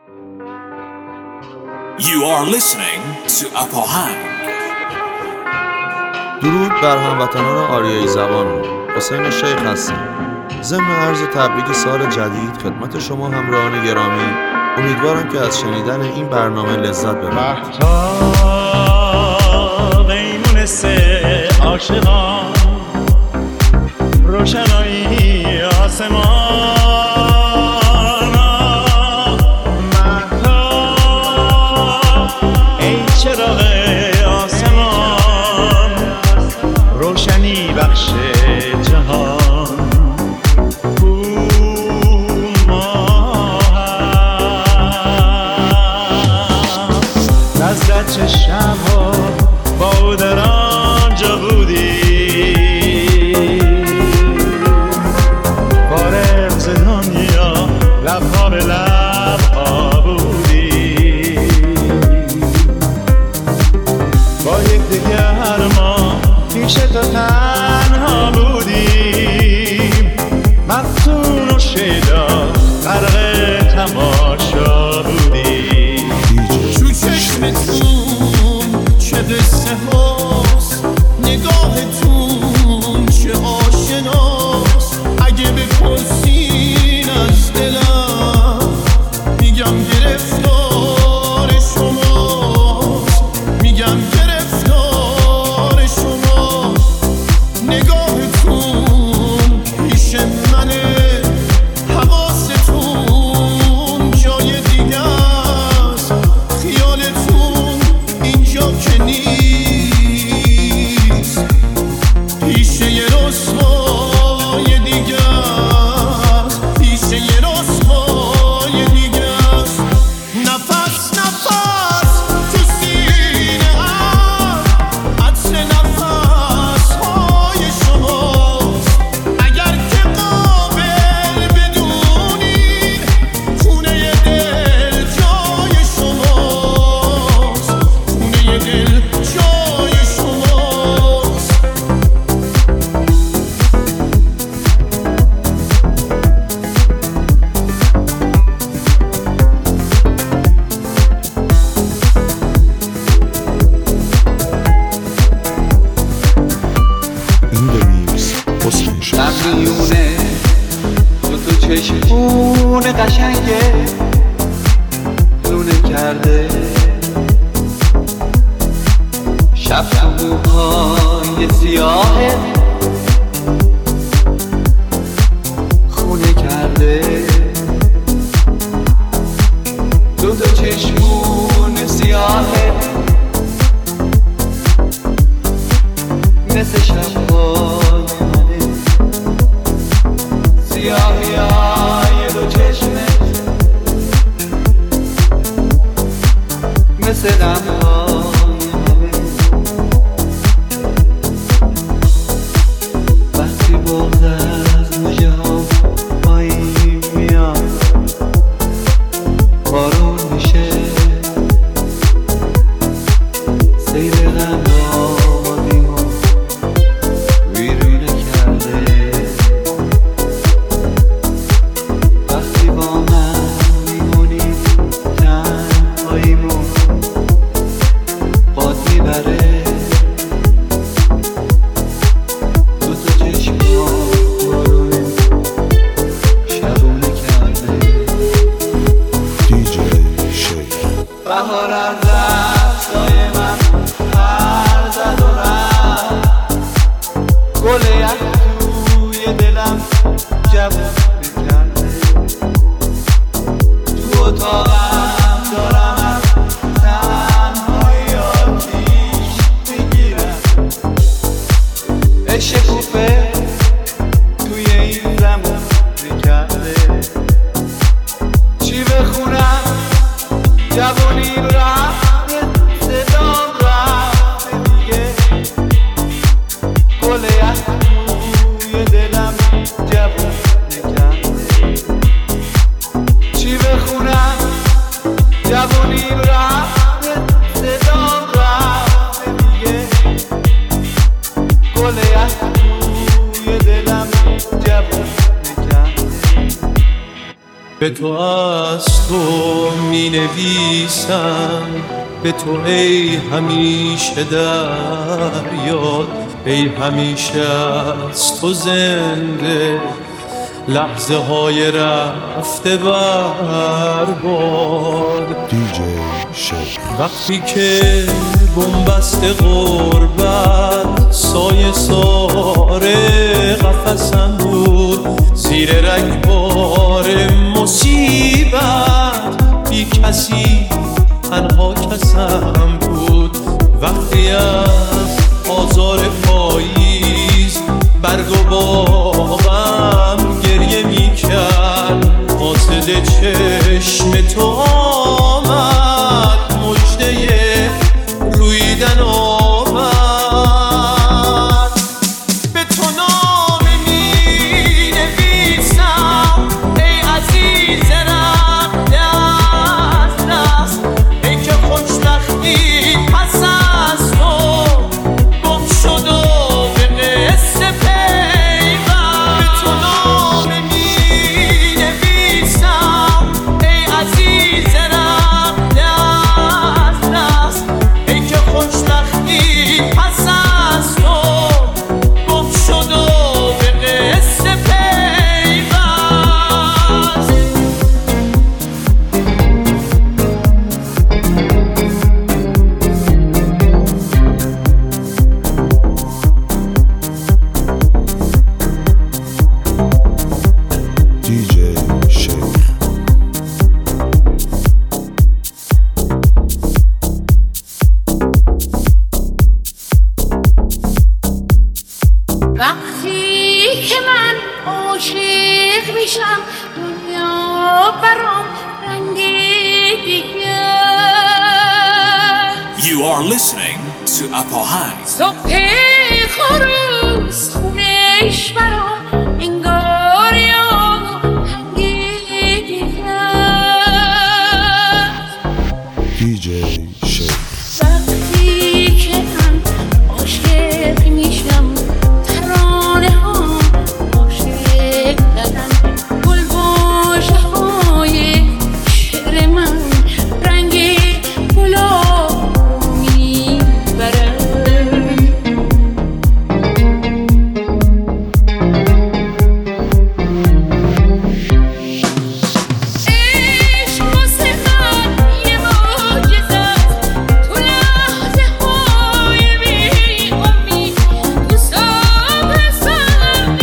You are listening to Apohang. درود بر هموطنان آریایی زبانم. حسین شیخ هستم. ضمن عرض تبریک سال جدید خدمت شما همراهان گرامی. امیدوارم که از شنیدن این برنامه لذت ببرید. مهتاب ای مونس عاشقان، روشنایی آسمان. چراغ آسمان، روشنی بخش جهان. نزدت چشم ها با در آنجا بودی، فارغ ز دنیا لبها به لبها بودی. با یکدیگر ما پیش تو تنها بودیم، مفتون و شیدا غرق تماشا بودیم. تو چشمتون چه قصه هاست، نگاهتون چه آشناست. اگه بپرسین از دلم میگم گرفتار شماست، میگم گرفتار شماست. نگاهتون پیش منه، حواستون جای دیگه است، خیالتون اینجا که نیست، پیشه یه رسوای دیگه است، پیشه یه رسوای دیگه است. نفس نفس تو سینه هم عطر نفس های شماست. اگر که قابل بدونین خونه دل جای شماست، خونه دل جای شماست. این دمیکس حسین شیخ. میونه تو چشمون قشنگه لونه کرده، شب تو موهای سیاهه خونه کرده. دو چشمون سیاهه مثل شب‌های منه، سیاهی های دو چشمت مثل دمهای منه. وقتی بغض از مژه ها پایین میاد، بارون میشه سیل غم آبادیمو ویرونه کرده. وقتی با من میمونی تنهاییمو باد میبره. دو تا چشم‌ها بارونه شبونه کرده. دیجی شیخ. بهار از دستای من پر زد و رفت، گل یک توی دلم جوون کرده. تو اتاقم دارم از تنهایی آتیش میگیرم. عشق کوفه توی این زمان میکرده. چی بخونم جوانی رفته، صدام رفته دیگه. گل یک توی دلم جوون کرده. چی بخونم جوانی رفته، صدام رفته دیگه. گل یک توی دلم جوون کرده. به تو از تو می نویسم، به تو ای همیشه در یاد، ای همیشه از تو زنده لحظه های رفته برباد. دیجی شیخ. وقتی که بنبست غربت سایه ساره قفسم بود، زیر رگبار مصیبت بی کسی تنها کسم بود. وقتی از آزار پاییز برگ و باغم گریه می کرد، قاصد چشم تو آمد، مژده رویدن آمد. به تو نامه می نویسم ای عزیز رفته از دست، ای که خوشبختی پس از تو گم شد و به قصه پیوند. به تو نامه می نویسم ای عزیز رفته از دست، ای که خوشبختی پس از تو گم شد و به قصه پیوند. دیجی شیخ. وقتی که من عاشق میشم دنیا برام رنگ دیگه. You are listening to Apohang. صبح خروس خونش برام انگار یاهنگ دیگه. دیجی شیخ. وقتی که من عاشق میشم ترانه ها عاشق دادن، گلباشه های شعر من رنگ گلاب میبرن. عشق واسه من یه معجزه است، تو لحظه های بی امید، تو صبح سردم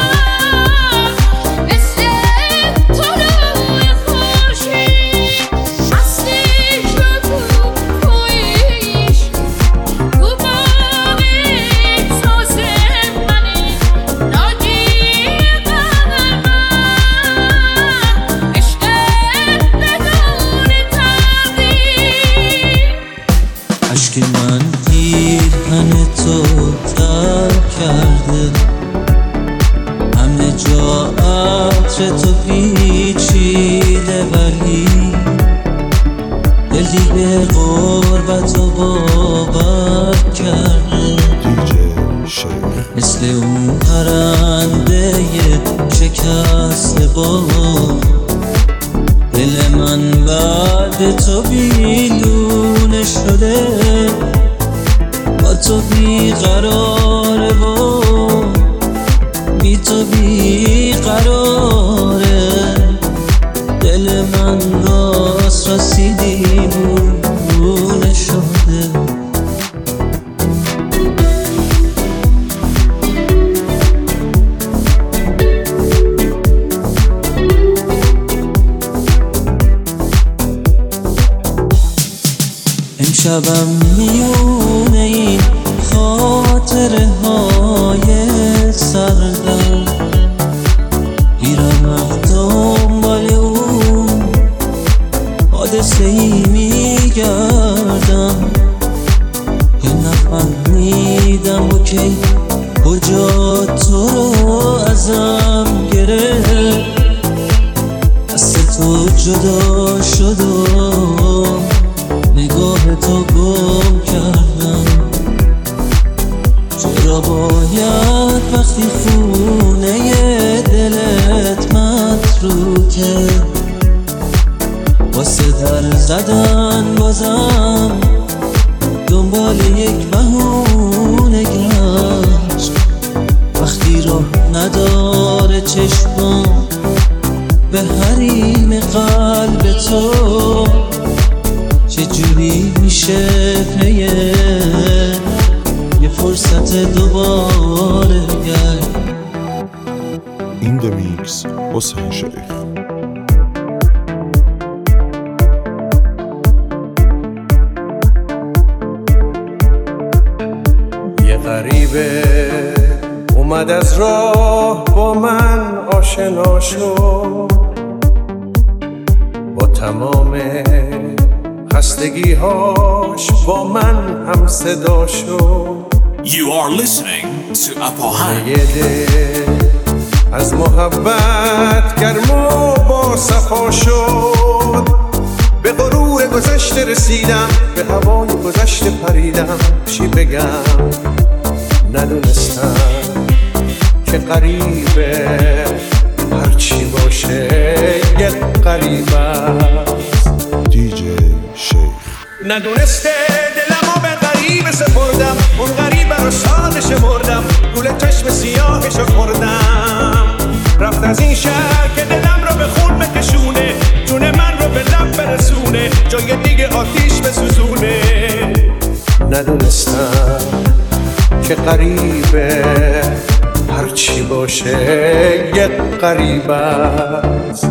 مثل طلوع خورشید. اصلش و تویش تو باغ احساس منی، ناجی قدر من عشق بدون تردید. اشک من پیرهن تو ترک کرده، همه جا عطر تو پیچیده، ولی دلی به غربت و باور کرده. دیجی شیخ. مثل اون پرنده شکسته باغ، دل من بعد تو بیلونه شده، با تو بیقراره و بی تو بیقراره. دل من راست راستی دیوونه شده. امشبم میونه این خاطره های سردم، میرم دنبال اون حادثه ای میگردم، که نفهمیدم و کی کجا تو رو ازم گرفت، دست تو جدا شد و نگاه تو گم کردم. چرا باید وقتی خونه دلت متروکه واسه در زدن بازم دنبال یک بهونه گشت. وقتی راه نداره چشمم به حریم قلب تو، چجوری میشه پیه یه فرصت دوباره گشت. این دمیکس حسین شیخ. یه غریبه اومد از راه با من آشنا شد، با تمام خستگی‌هاش با من هم صدا شد. You are listening to Apohan. یه دل از محبت گرم و با صفا شد، به غرور گذشته رسیدم، به هوای گذشته پریدم. چی بگم ندونستم که غریبه هرچی باشه یک غریب است. دیجی شیخ. ندونسته دلمو به غریب سپردم، اون غریب رو ساده شمردم، گول چشم سیاهشو خوردم. رفت از این شهر که دلم رو به خون بکشونه، جون من رو به لب برسونه، جای دیگه آتیش بسوزونه. ندونستم که غریبه هرچی باشه یک غریب است.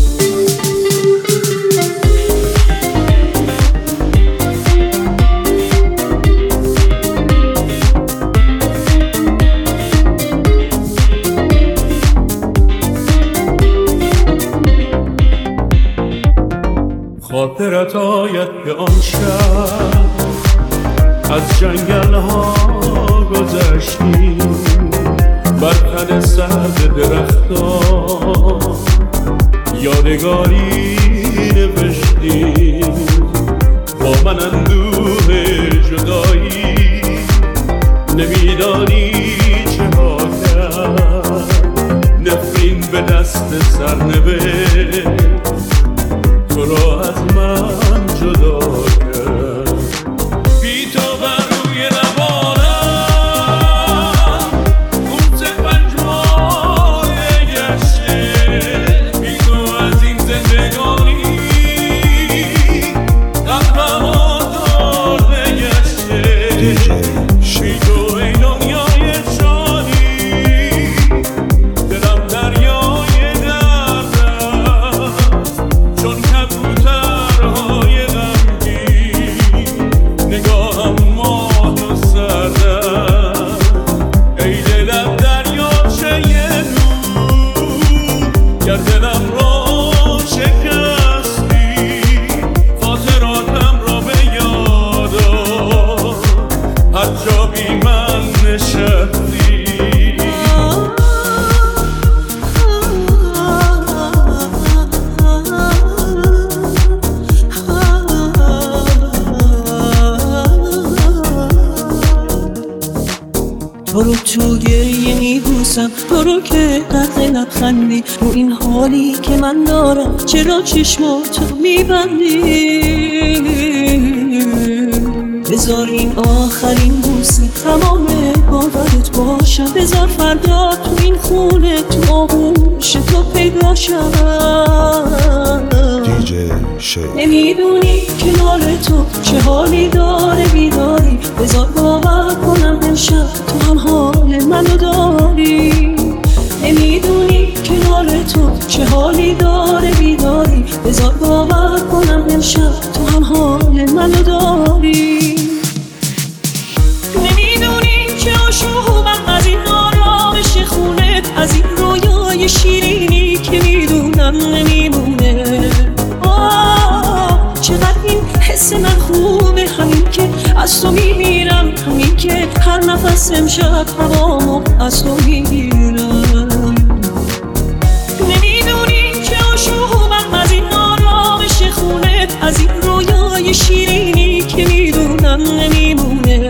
خاطرت آید به آن شب از جنگل ها گذشتیم، بر تن سرد درختان یادگاری نوشتیم. با من اندوه جدایی نمیدانی چه ها کرد، نفرین به دست سرنوشت تو را از من جدا کرد. بی تو بر روی لبانم قوت پنجمایه گشته، بی تو از این زندگانی قلبم آزرده گشته. بی تو ای دنیای شادی دلم دریای درد است، چون کبوترهای غمگین نگاهم ماه و سرد است. ای دلم دریاچه نور، گر دلم را شکستی، خاطراتم را به یاد آر، هر جا بی من نشستی. تو رو تو گریه میبوسم، تو رو که قد لبخندی، رو این حالی که من دارم چرا چشماتو میبندی؟ بذار این آخرین بوسه تمام باورت باشم، بذار فردا تو این خونه تو آغوش تو پیدا شم. دیجی شیخ. نمیدونی کنار تو چه حالی داره بیداری، بذار باور کنم امشب تو هم حال منو داری. نمیدونی کنار تو چه حالی داره بیداری، بذار باور کنم امشب تو هم حال منو داری. نمیدونی که عاشقم از این آرامش خونت، از این رویای شیرینی که میدونم نمیمونه. چقدر این حس من خوبه، همین که از تو میمیرم، همین که هر نفس امشب هوامو از تو میگیرم. نمیدونی که عاشقم از این آرامش خونت، از این رویای شیرینی که میدونم نمیمونه.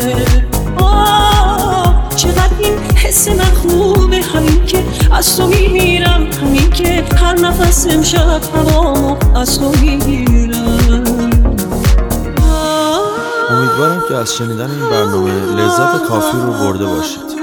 چقدر این حس من خوبه، همین که از تو میمیرم، همین که هر نفس امشب هوامو از تو میگیرم. که از شنیدن این برنامه لذت کافی رو برده باشید.